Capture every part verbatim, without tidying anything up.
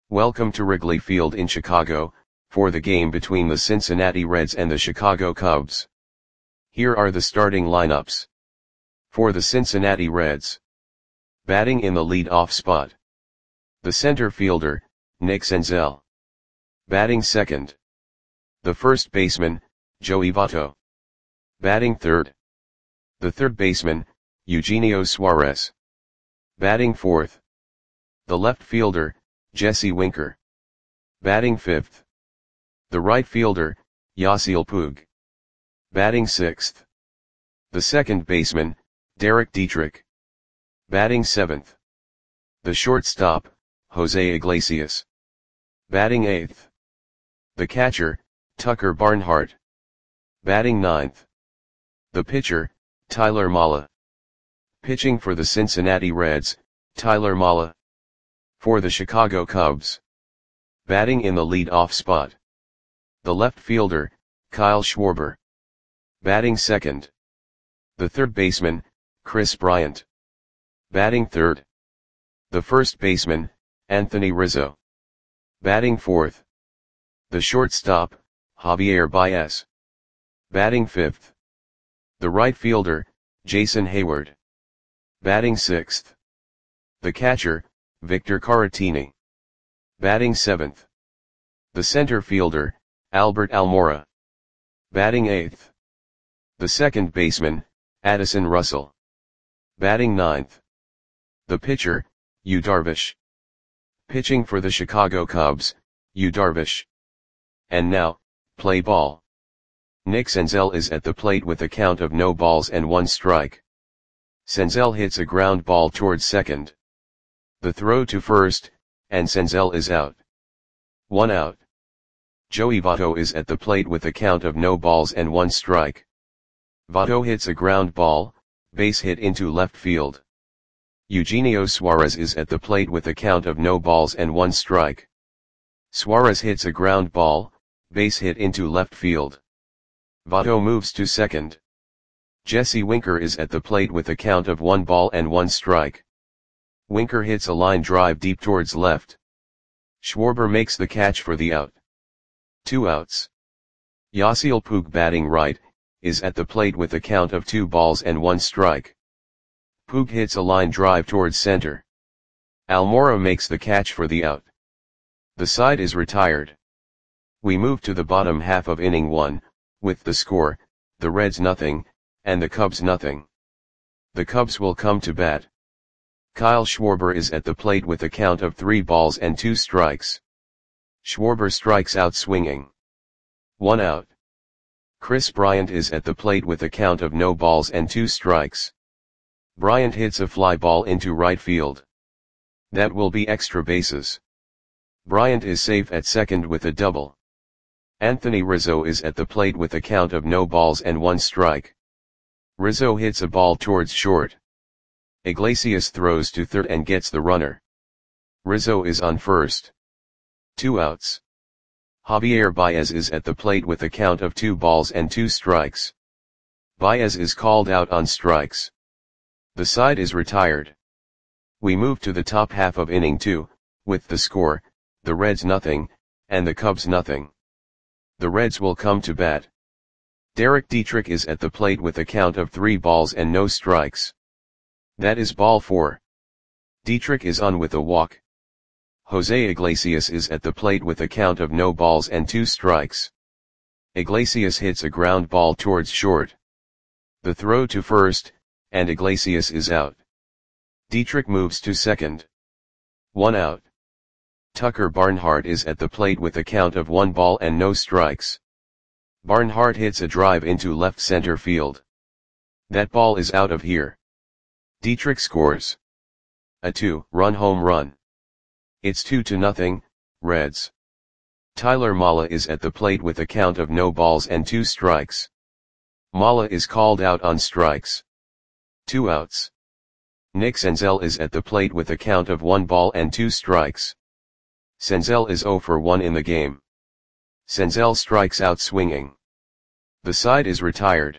Welcome to Wrigley Field in Chicago, for the game between the Cincinnati Reds and the Chicago Cubs. Here are the starting lineups. For the Cincinnati Reds. Batting in the lead-off spot. The center fielder, Nick Senzel. Batting second. The first baseman, Joey Votto. Batting third. The third baseman, Eugenio Suarez. Batting fourth. The left fielder, Jesse Winker. Batting fifth. The right fielder, Yasiel Puig. Batting sixth. The second baseman, Derek Dietrich. Batting seventh. The shortstop, Jose Iglesias. Batting eighth. The catcher, Tucker Barnhart. Batting ninth. The pitcher, Tyler Mahle. Pitching for the Cincinnati Reds, Tyler Mahle. For the Chicago Cubs. Batting in the lead-off spot. The left fielder, Kyle Schwarber. Batting second. The third baseman, Kris Bryant. Batting third. The first baseman, Anthony Rizzo. Batting fourth. The shortstop, Javier Baez. Batting fifth. The right fielder, Jason Heyward. Batting sixth. The catcher, Victor Caratini. Batting seventh. The center fielder, Albert Almora. Batting eighth. The second baseman, Addison Russell. Batting ninth. The pitcher, Yu Darvish. Pitching for the Chicago Cubs, Yu Darvish. And now, play ball. Nick Senzel is at the plate with a count of no balls and one strike. Senzel hits a ground ball towards second. The throw to first, and Senzel is out. One out. Joey Votto is at the plate with a count of no balls and one strike. Votto hits a ground ball, base hit into left field. Eugenio Suarez is at the plate with a count of no balls and one strike. Suarez hits a ground ball, base hit into left field. Votto moves to second. Jesse Winker is at the plate with a count of one ball and one strike. Winker hits a line drive deep towards left. Schwarber makes the catch for the out. Two outs. Yasiel Puig, batting right, is at the plate with a count of two balls and one strike. Puig hits a line drive towards center. Almora makes the catch for the out. The side is retired. We move to the bottom half of inning one, with the score, the Reds nothing, and the Cubs nothing. The Cubs will come to bat. Kyle Schwarber is at the plate with a count of three balls and two strikes. Schwarber strikes out swinging. One out. Kris Bryant is at the plate with a count of no balls and two strikes. Bryant hits a fly ball into right field. That will be extra bases. Bryant is safe at second with a double. Anthony Rizzo is at the plate with a count of no balls and one strike. Rizzo hits a ball towards short. Iglesias throws to third and gets the runner. Rizzo is on first. Two outs. Javier Baez is at the plate with a count of two balls and two strikes. Baez is called out on strikes. The side is retired. We move to the top half of inning two, with the score, the Reds nothing, and the Cubs nothing. The Reds will come to bat. Derek Dietrich is at the plate with a count of three balls and no strikes. That is ball four. Dietrich is on with a walk. Jose Iglesias is at the plate with a count of no balls and two strikes. Iglesias hits a ground ball towards short. The throw to first, and Iglesias is out. Dietrich moves to second. One out. Tucker Barnhart is at the plate with a count of one ball and no strikes. Barnhart hits a drive into left center field. That ball is out of here. Dietrich scores a two-run home run. It's two to nothing, Reds. Tyler Mahle is at the plate with a count of no balls and two strikes. Mahle is called out on strikes. Two outs. Nick Senzel is at the plate with a count of one ball and two strikes. Senzel is zero for one in the game. Senzel strikes out swinging. The side is retired.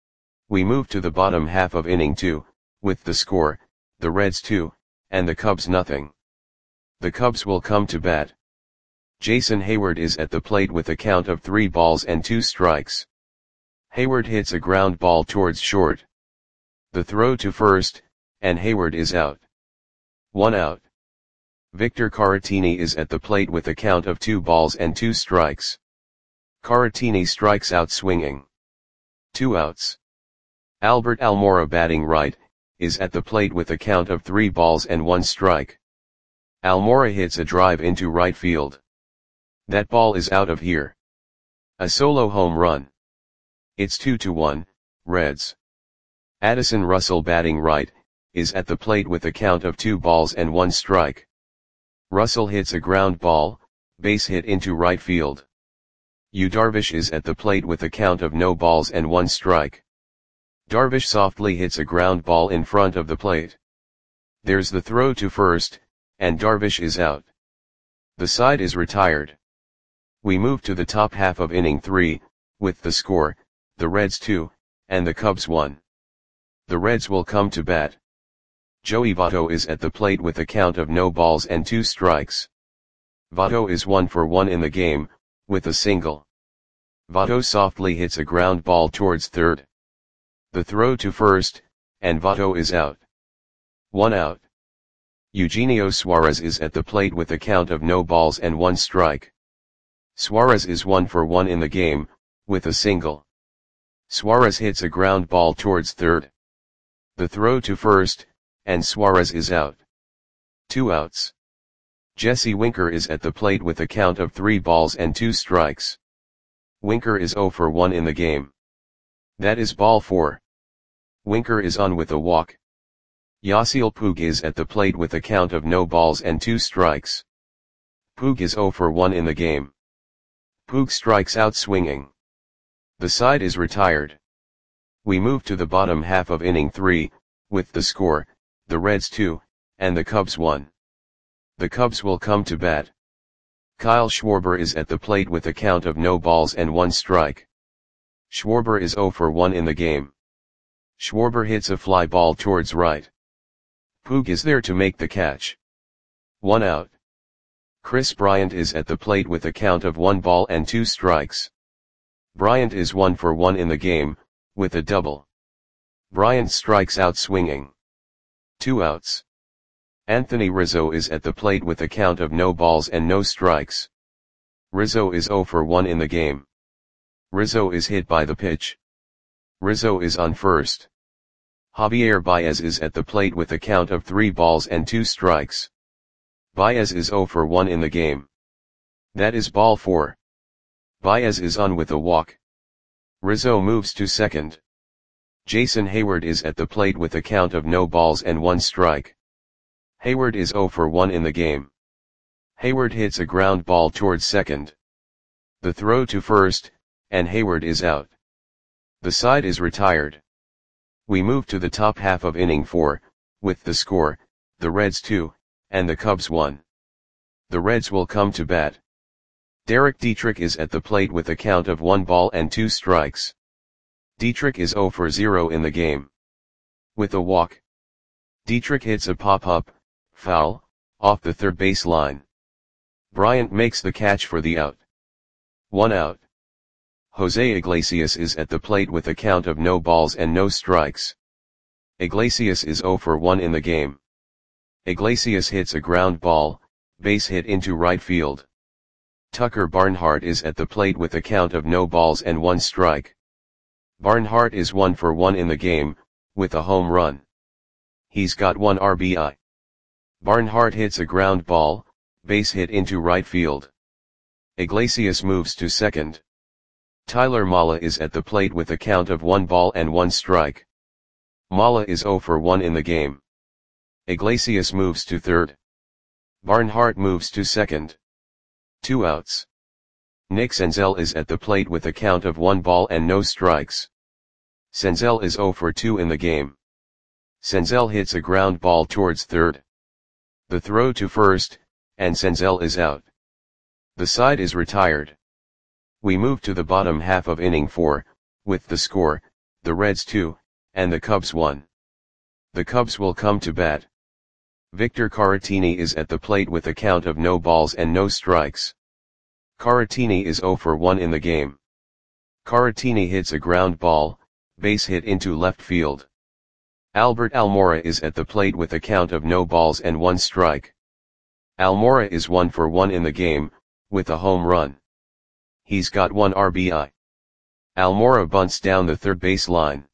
We move to the bottom half of inning two, with the score, the Reds two, and the Cubs nothing. The Cubs will come to bat. Jason Heyward is at the plate with a count of three balls and two strikes. Heyward hits a ground ball towards short. The throw to first, and Heyward is out. One out. Victor Caratini is at the plate with a count of two balls and two strikes. Caratini strikes out swinging. Two outs. Albert Almora, batting right, is at the plate with a count of three balls and one strike. Almora hits a drive into right field. That ball is out of here. A solo home run. It's two to one, Reds. Addison Russell, batting right, is at the plate with a count of two balls and one strike. Russell hits a ground ball, base hit into right field. Yu Darvish is at the plate with a count of no balls and one strike. Darvish softly hits a ground ball in front of the plate. There's the throw to first, and Darvish is out. The side is retired. We move to the top half of inning three, with the score, the Reds two, and the Cubs one. The Reds will come to bat. Joey Votto is at the plate with a count of no balls and two strikes. Votto is one for one in the game, with a single. Votto softly hits a ground ball towards third. The throw to first, and Votto is out. One out. Eugenio Suarez is at the plate with a count of no balls and one strike. Suarez is one for one in the game, with a single. Suarez hits a ground ball towards third. The throw to first, and Suarez is out. Two outs. Jesse Winker is at the plate with a count of three balls and two strikes. Winker is zero for one in the game. That is ball four. Winker is on with a walk. Yasiel Puig is at the plate with a count of no balls and two strikes. Puig is zero for one in the game. Puig strikes out swinging. The side is retired. We move to the bottom half of inning three, with the score, the Reds two, and the Cubs one. The Cubs will come to bat. Kyle Schwarber is at the plate with a count of no balls and one strike. Schwarber is zero for one in the game. Schwarber hits a fly ball towards right. Puig is there to make the catch. One out. Chris Bryant is at the plate with a count of one ball and two strikes. Bryant is one for one in the game, with a double. Bryant strikes out swinging. Two outs. Anthony Rizzo is at the plate with a count of no balls and no strikes. Rizzo is zero for one in the game. Rizzo is hit by the pitch. Rizzo is on first. Javier Baez is at the plate with a count of three balls and two strikes. Baez is zero for one in the game. That is ball four. Baez is on with a walk. Rizzo moves to second. Jason Heyward is at the plate with a count of no balls and one strike. Heyward is zero for one in the game. Heyward hits a ground ball towards second. The throw to first, and Heyward is out. The side is retired. We move to the top half of inning four, with the score, the Reds two, and the Cubs one. The Reds will come to bat. Derek Dietrich is at the plate with a count of one ball and two strikes. Dietrich is zero for zero in the game. With a walk. Dietrich hits a pop-up, foul, off the third base line. Bryant makes the catch for the out. One out. Jose Iglesias is at the plate with a count of no balls and no strikes. Iglesias is zero for one in the game. Iglesias hits a ground ball, base hit into right field. Tucker Barnhart is at the plate with a count of no balls and one strike. Barnhart is one for one in the game, with a home run. He's got one R B I. Barnhart hits a ground ball, base hit into right field. Iglesias moves to second. Tyler Mala is at the plate with a count of one ball and one strike. Mala is zero for one in the game. Iglesias moves to third. Barnhart moves to second. Two outs. Nick Senzel is at the plate with a count of one ball and no strikes. Senzel is zero for two in the game. Senzel hits a ground ball towards third. The throw to first, and Senzel is out. The side is retired. We move to the bottom half of inning four, with the score, the Reds two, and the Cubs one. The Cubs will come to bat. Victor Caratini is at the plate with a count of no balls and no strikes. Caratini is zero for one in the game. Caratini hits a ground ball, base hit into left field. Albert Almora is at the plate with a count of no balls and one strike. Almora is one for one in the game, with a home run. He's got one R B I. Almora bunts down the third base line.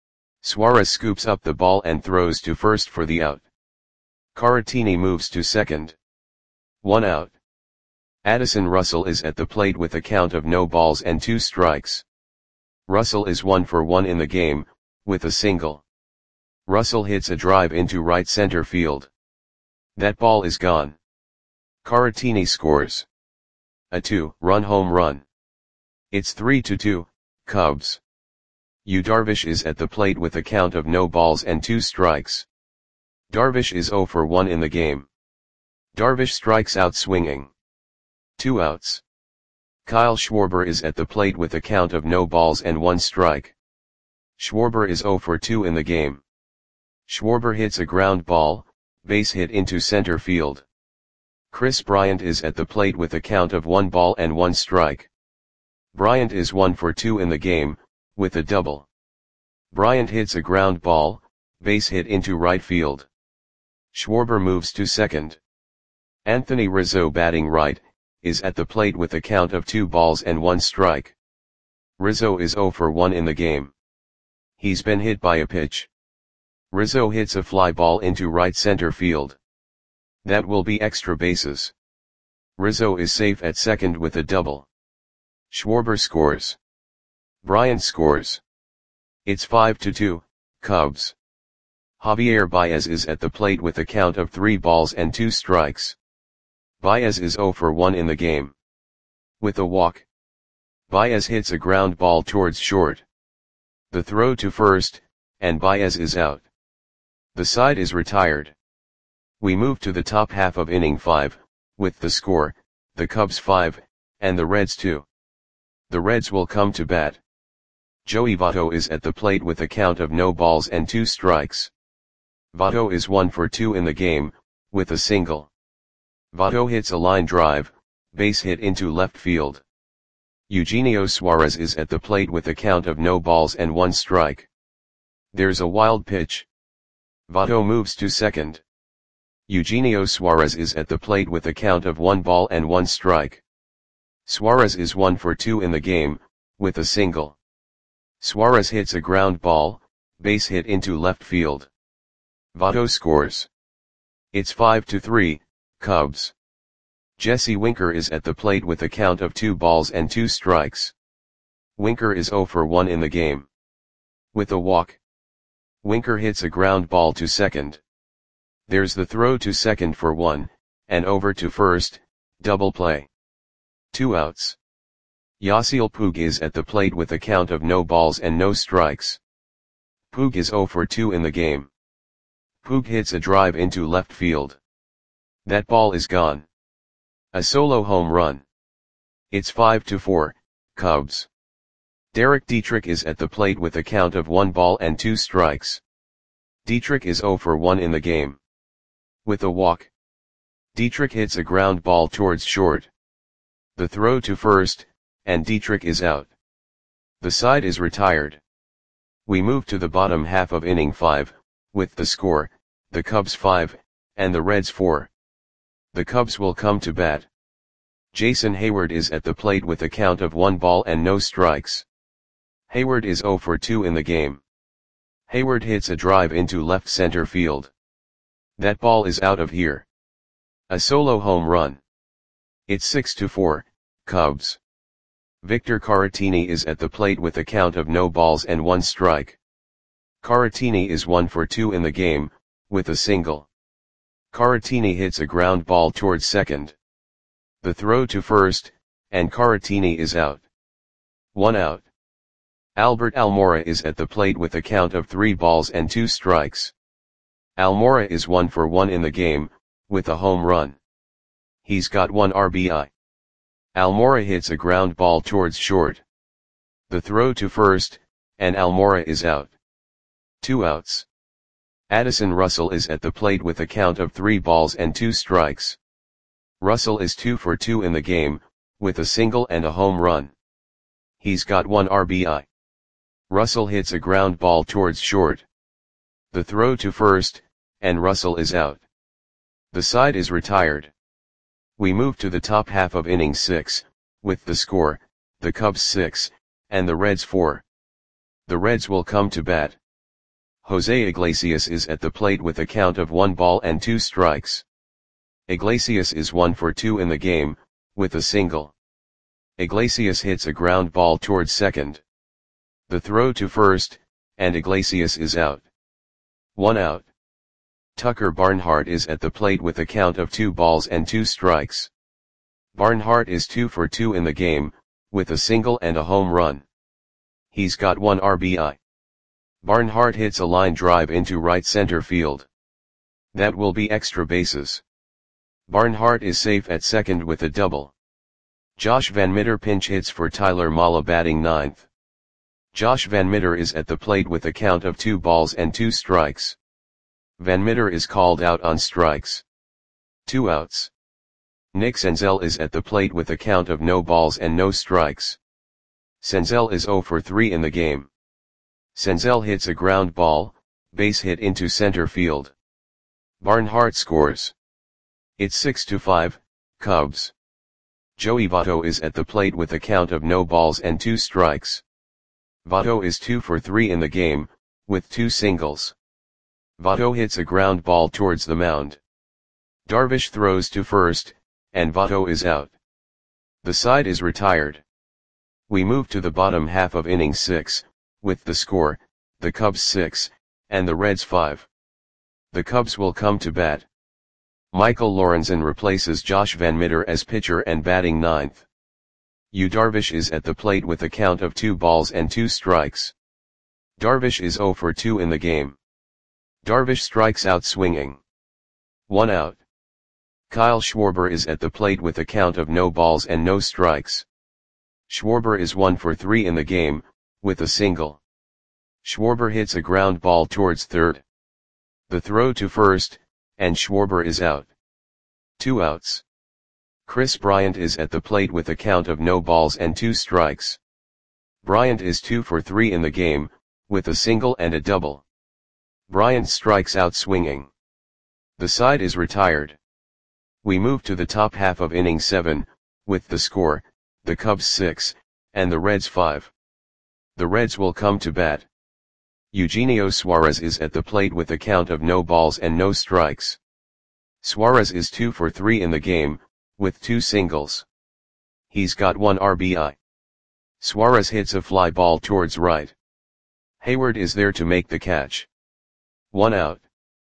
Suarez scoops up the ball and throws to first for the out. Caratini moves to second. One out. Addison Russell is at the plate with a count of no balls and two strikes. Russell is one for one in the game, with a single. Russell hits a drive into right center field. That ball is gone. Caratini scores a two-run home run. It's three to two, Cubs. Yu Darvish is at the plate with a count of no balls and two strikes. Darvish is zero for one in the game. Darvish strikes out swinging. Two outs. Kyle Schwarber is at the plate with a count of no balls and one strike. Schwarber is zero for two in the game. Schwarber hits a ground ball, base hit into center field. Chris Bryant is at the plate with a count of one ball and one strike. Bryant is one for two in the game, with a double. Bryant hits a ground ball, base hit into right field. Schwarber moves to second. Anthony Rizzo, batting right, is at the plate with a count of two balls and one strike. Rizzo is zero for one in the game. He's been hit by a pitch. Rizzo hits a fly ball into right center field. That will be extra bases. Rizzo is safe at second with a double. Schwarber scores. Bryant scores. It's five to two, Cubs. Javier Baez is at the plate with a count of three balls and two strikes. Baez is zero for one in the game. With a walk. Baez hits a ground ball towards short. The throw to first, and Baez is out. The side is retired. We move to the top half of inning five, with the score, the Cubs five, and the Reds two. The Reds will come to bat. Joey Votto is at the plate with a count of no balls and two strikes. Votto is one for two in the game, with a single. Votto hits a line drive, base hit into left field. Eugenio Suarez is at the plate with a count of no balls and one strike. There's a wild pitch. Votto moves to second. Eugenio Suarez is at the plate with a count of one ball and one strike. Suarez is one for two in the game, with a single. Suarez hits a ground ball, base hit into left field. Votto scores. It's five to three, Cubs. Jesse Winker is at the plate with a count of two balls and two strikes. Winker is zero for one in the game. With a walk. Winker hits a ground ball to second. There's the throw to second for one, and over to first, double play. Two outs. Yasiel Puig is at the plate with a count of no balls and no strikes. Puig is zero for two in the game. Puig hits a drive into left field. That ball is gone. A solo home run. It's five to four, Cubs. Derek Dietrich is at the plate with a count of one ball and two strikes. Dietrich is zero for one in the game. With a walk. Dietrich hits a ground ball towards short. The throw to first, and Dietrich is out. The side is retired. We move to the bottom half of inning five, with the score, the Cubs five, and the Reds four. The Cubs will come to bat. Jason Hayward is at the plate with a count of one ball and no strikes. Hayward is zero for two in the game. Hayward hits a drive into left center field. That ball is out of here. A solo home run. It's six to four, Cubs. Victor Caratini is at the plate with a count of no balls and one strike. Caratini is one for two in the game, with a single. Caratini hits a ground ball towards second. The throw to first, and Caratini is out. One out. Albert Almora is at the plate with a count of three balls and two strikes. Almora is one for one in the game, with a home run. He's got one R B I. Almora hits a ground ball towards short. The throw to first, and Almora is out. Two outs. Addison Russell is at the plate with a count of three balls and two strikes. Russell is two for two in the game, with a single and a home run. He's got one R B I. Russell hits a ground ball towards short. The throw to first, and Russell is out. The side is retired. We move to the top half of inning six, with the score, the Cubs six, and the Reds four. The Reds will come to bat. Jose Iglesias is at the plate with a count of one ball and two strikes. Iglesias is one for two in the game, with a single. Iglesias hits a ground ball towards second. The throw to first, and Iglesias is out. One out. Tucker Barnhart is at the plate with a count of two balls and two strikes. Barnhart is two for two in the game, with a single and a home run. He's got one R B I. Barnhart hits a line drive into right center field. That will be extra bases. Barnhart is safe at second with a double. Josh Van Meter pinch hits for Tyler Mala batting ninth. Josh Van Meter is at the plate with a count of two balls and two strikes. Van Meter is called out on strikes. Two outs. Nick Senzel is at the plate with a count of no balls and no strikes. Senzel is zero for three in the game. Senzel hits a ground ball, base hit into center field. Barnhart scores. It's six to five, Cubs. Joey Votto is at the plate with a count of no balls and two strikes. Votto is two for three in the game, with two singles. Votto hits a ground ball towards the mound. Darvish throws to first, and Votto is out. The side is retired. We move to the bottom half of inning six, with the score, the Cubs six, and the Reds five. The Cubs will come to bat. Michael Lorenzen replaces Josh Van Meter as pitcher and batting ninth. Yu Darvish is at the plate with a count of two balls and two strikes. Darvish is zero for two in the game. Darvish strikes out swinging. One out. Kyle Schwarber is at the plate with a count of no balls and no strikes. Schwarber is one for three in the game, with a single. Schwarber hits a ground ball towards third. The throw to first, and Schwarber is out. Two outs. Chris Bryant is at the plate with a count of no balls and two strikes. Bryant is two for three in the game, with a single and a double. Bryant strikes out swinging. The side is retired. We move to the top half of inning seven, with the score, the Cubs six, and the Reds five. The Reds will come to bat. Eugenio Suarez is at the plate with a count of no balls and no strikes. Suarez is two for three in the game, with two singles. He's got one R B I. Suarez hits a fly ball towards right. Hayward is there to make the catch. One out.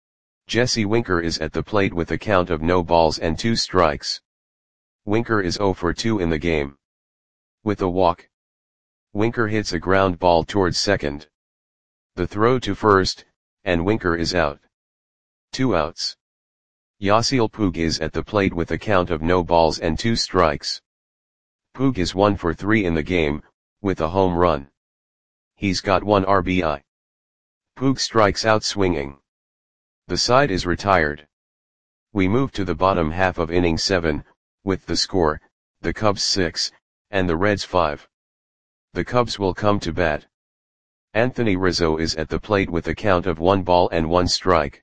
Jesse Winker is at the plate with a count of no balls and two strikes. Winker is zero for two in the game. With a walk. Winker hits a ground ball towards second. The throw to first, and Winker is out. Two outs. Yasiel Puig is at the plate with a count of no balls and two strikes. Puig is one for three in the game, with a home run. He's got one R B I. Puig strikes out swinging. The side is retired. We move to the bottom half of inning seven, with the score, the Cubs six, and the Reds five. The Cubs will come to bat. Anthony Rizzo is at the plate with a count of one ball and one strike.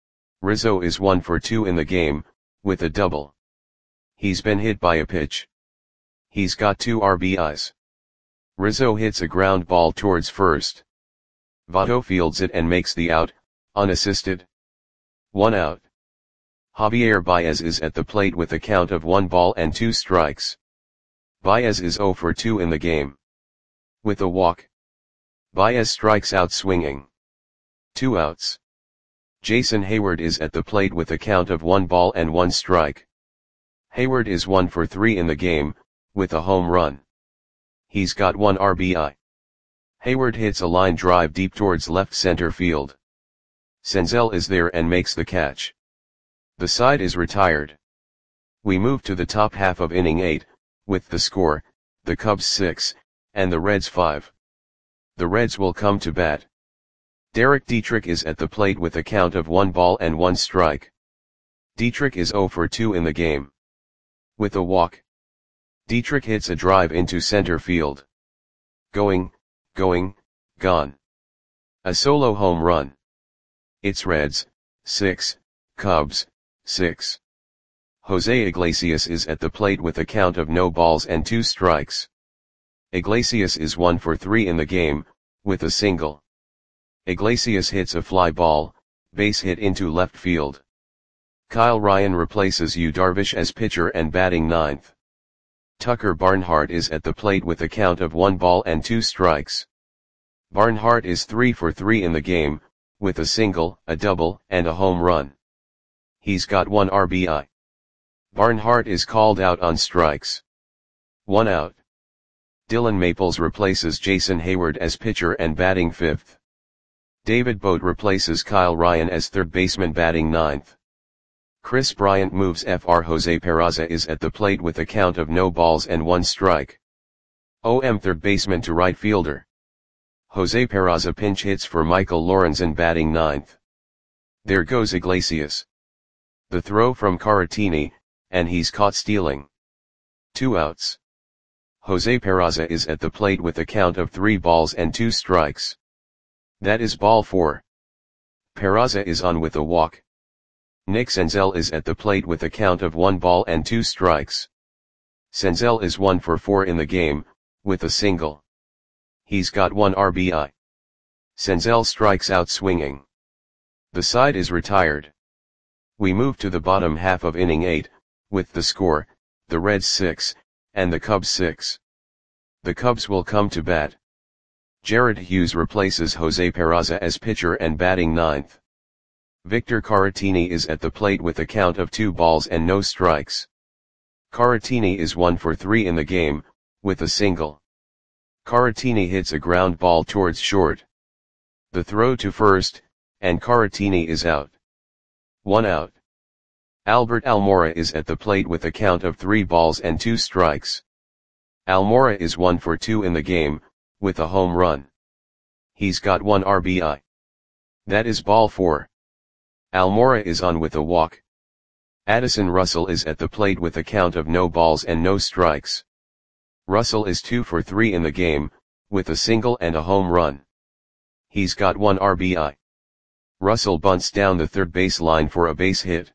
Rizzo is one for two in the game, with a double. He's been hit by a pitch. He's got two R B Is. Rizzo hits a ground ball towards first. Votto fields it and makes the out, unassisted. One out. Javier Baez is at the plate with a count of one ball and two strikes. Baez is zero for two in the game. With a walk. Baez strikes out swinging. Two outs. Jason Hayward is at the plate with a count of one ball and one strike. Hayward is one for three in the game, with a home run. He's got one R B I. Hayward hits a line drive deep towards left center field. Senzel is there and makes the catch. The side is retired. We move to the top half of inning eight, with the score, the Cubs six, and the Reds five. The Reds will come to bat. Derek Dietrich is at the plate with a count of one ball and one strike. Dietrich is zero for two in the game. With a walk, Dietrich hits a drive into center field. Going, going, gone. A solo home run. It's Reds, six, Cubs, six. Jose Iglesias is at the plate with a count of no balls and two strikes. Iglesias is one for three in the game, with a single. Iglesias hits a fly ball, base hit into left field. Kyle Ryan replaces Yu Darvish as pitcher and batting ninth. Tucker Barnhart is at the plate with a count of one ball and two strikes. Barnhart is three for three in the game, with a single, a double, and a home run. He's got one R B I. Barnhart is called out on strikes. One out. Dylan Maples replaces Jason Hayward as pitcher and batting fifth. David Bote replaces Kyle Ryan as third baseman batting ninth. Chris Bryant moves F R Jose Peraza is at the plate with a count of no balls and one strike. O M third baseman to right fielder. Jose Peraza pinch hits for Michael Lorenzen batting ninth. There goes Iglesias. The throw from Caratini, and he's caught stealing. Two outs. Jose Peraza is at the plate with a count of three balls and two strikes. That is ball four. Peraza is on with a walk. Nick Senzel is at the plate with a count of one ball and two strikes. Senzel is one for four in the game, with a single. He's got one R B I. Senzel strikes out swinging. The side is retired. We move to the bottom half of inning eight, with the score, the Reds six, and the Cubs six. The Cubs will come to bat. Jared Hughes replaces Jose Peraza as pitcher and batting ninth. Victor Caratini is at the plate with a count of two balls and no strikes. Caratini is one for three in the game, with a single. Caratini hits a ground ball towards short. The throw to first, and Caratini is out. One out. Albert Almora is at the plate with a count of three balls and two strikes. Almora is one for two in the game, with a home run. He's got one R B I. That is ball four. Almora is on with a walk. Addison Russell is at the plate with a count of no balls and no strikes. Russell is two for three in the game, with a single and a home run. He's got one R B I. Russell bunts down the third base line for a base hit.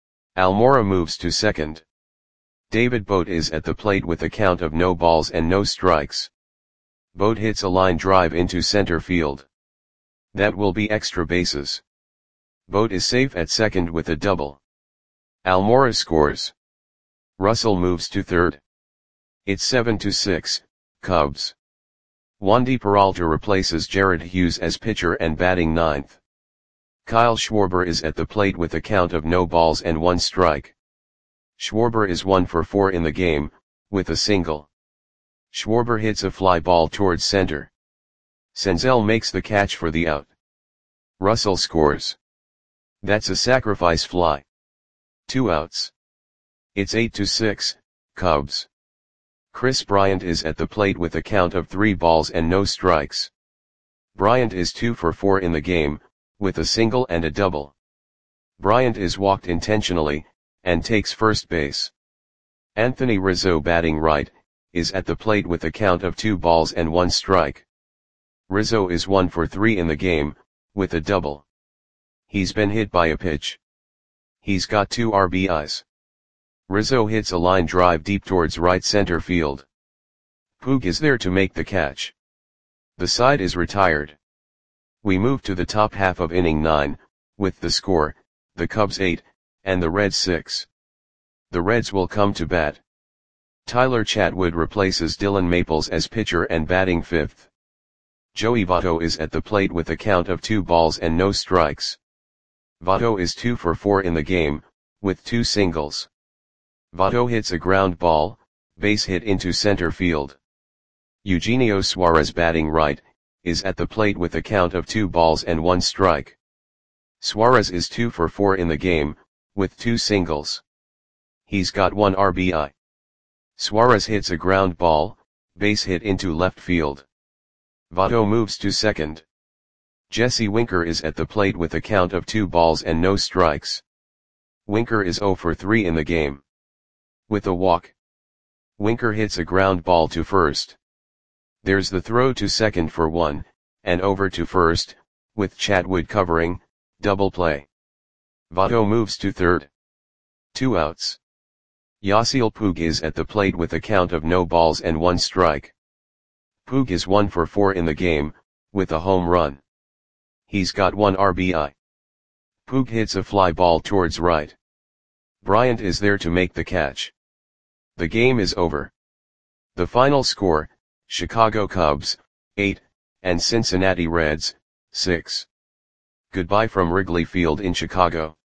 Almora moves to second. David Bote is at the plate with a count of no balls and no strikes. Bote hits a line drive into center field. That will be extra bases. Bote is safe at second with a double. Almora scores. Russell moves to third. It's seven to six, Cubs. Wandy Peralta replaces Jared Hughes as pitcher and batting ninth. Kyle Schwarber is at the plate with a count of no balls and one strike. Schwarber is one for four in the game, with a single. Schwarber hits a fly ball towards center. Senzel makes the catch for the out. Russell scores. That's a sacrifice fly. Two outs. It's eight to six, Cubs. Chris Bryant is at the plate with a count of three balls and no strikes. Bryant is two for four in the game, with a single and a double. Bryant is walked intentionally, and takes first base. Anthony Rizzo batting right, is at the plate with a count of two balls and one strike. Rizzo is one for three in the game, with a double. He's been hit by a pitch. He's got two R B Is. Rizzo hits a line drive deep towards right center field. Puig is there to make the catch. The side is retired. We move to the top half of inning nine, with the score, the Cubs eight, and the Reds six. The Reds will come to bat. Tyler Chatwood replaces Dylan Maples as pitcher and batting fifth. Joey Votto is at the plate with a count of two balls and no strikes. Votto is two for four in the game, with two singles. Votto hits a ground ball, base hit into center field. Eugenio Suarez batting right, is at the plate with a count of two balls and one strike. Suarez is two for four in the game, with two singles. He's got one R B I. Suarez hits a ground ball, base hit into left field. Votto moves to second. Jesse Winker is at the plate with a count of two balls and no strikes. Winker is zero for three in the game. With a walk, Winker hits a ground ball to first. There's the throw to second for one, and over to first, with Chatwood covering, double play. Votto moves to third. Two outs. Yasiel Puig is at the plate with a count of no balls and one strike. Puig is one for four in the game, with a home run. He's got one R B I. Puig hits a fly ball towards right. Bryant is there to make the catch. The game is over. The final score, Chicago Cubs, eight, and Cincinnati Reds, six. Goodbye from Wrigley Field in Chicago.